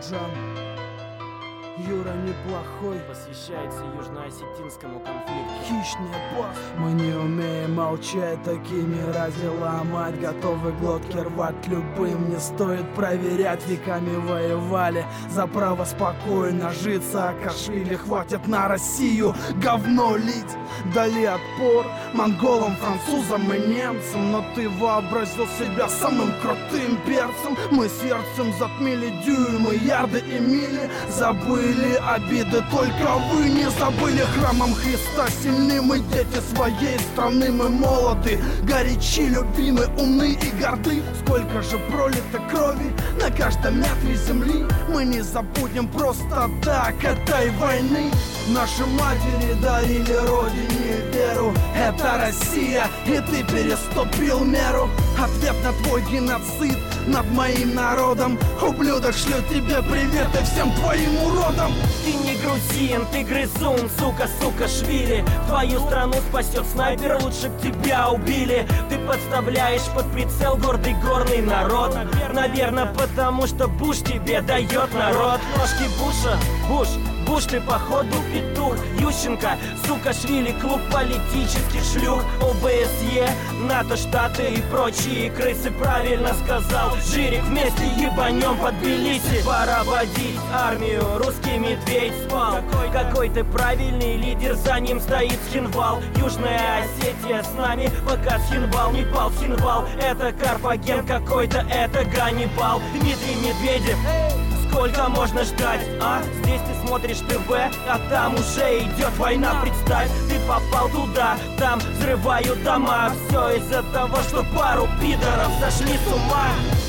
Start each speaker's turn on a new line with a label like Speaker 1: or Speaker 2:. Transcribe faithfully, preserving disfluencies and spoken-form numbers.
Speaker 1: Джан, Юра неплохой,
Speaker 2: посвящается южно-осетинскому конфликту.
Speaker 1: хищный босс. Мы не умеем молчать, такими ради ломать, готовы глотки рвать любым. Не стоит проверять, веками воевали за право спокойно жить. Саакашвили хватит на Россию говно лить. Дали отпор монголам, французам и немцам, но ты вообразил себя самым крутым перцем. Мы сердцем затмили дюймы, ярды и мили. Забыли обиды, только вы не забыли. Храмом Христа сильны мы, дети своей страны. Мы молоды, горячи, любимы, умны и горды. Сколько же пролито крови на каждом метре земли. Мы не забудем просто так этой войны. Наши матери дарили родине веру. Это Россия, и ты переступил меру. Ответ на твой геноцид над моим народом. Ублюдок, шлю тебе привет и всем твоим уродам.
Speaker 2: Ты не грузин, ты грызун, сука, сука, швили. Твою страну спасет снайпер, лучше б тебя убили. Ты подставляешь под прицел гордый горный народ. Наверное, потому что Буш тебе дает народ. Ножки Буша, Буш, Буш, ты походу петух. Ющенко, сука, швили, клуб политических шлюх. ОБСЕ, НАТО, Штаты и прочие крысы. Правильно сказал Жирик, вместе ебанем под Тбилиси. Пора водить армию, русский медведь спал. Какой ты правильный лидер, за ним стоит Схинвал. Южная Осетия с нами, пока Схинвал не пал. Схинвал, это Карфаген какой-то, это Ганнибал. Дмитрий Медведев, сколько можно ждать, а? Здесь ты смотришь ТВ, а там уже идет война. Представь, ты попал туда, там взрывают дома. Все из-за того, что пару пидоров сошли с ума.